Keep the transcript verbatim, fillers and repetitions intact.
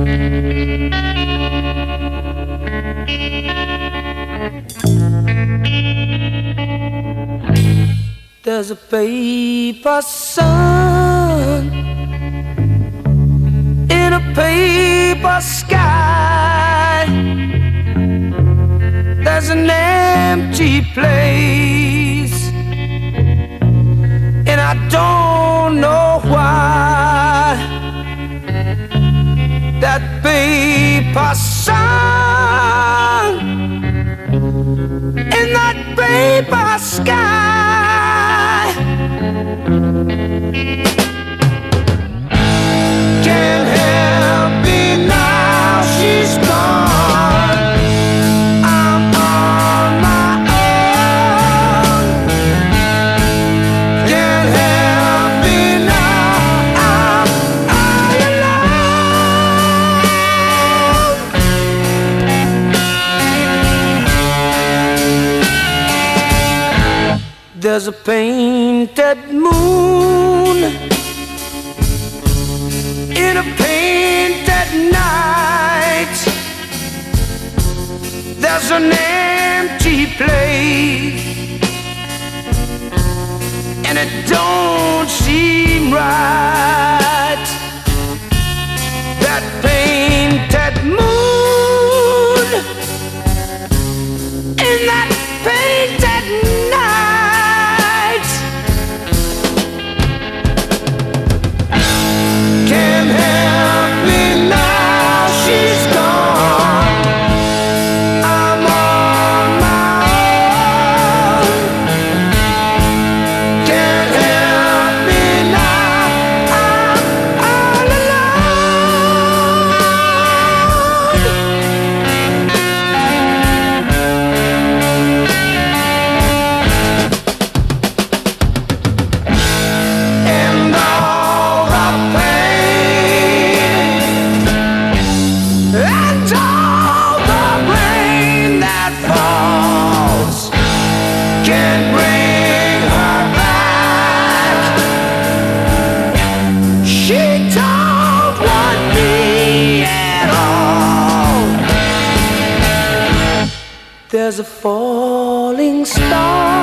There's a paper sun in a paper sky. There's an empty place, and I don't know why. That paper sun in that paper sky. Can't help me now, she's gone. I'm on my own. Can't help me now, I'm all alone. There's a painted moon in a painted night. There's an empty place, and it don't seem right. That painted moon in that painted night. Can't help me now, she's gone. I'm on my own. Can't help me now, I'm all alone. And all the pain and all the rain that falls can't bring her back. She don't want me at all. There's a falling star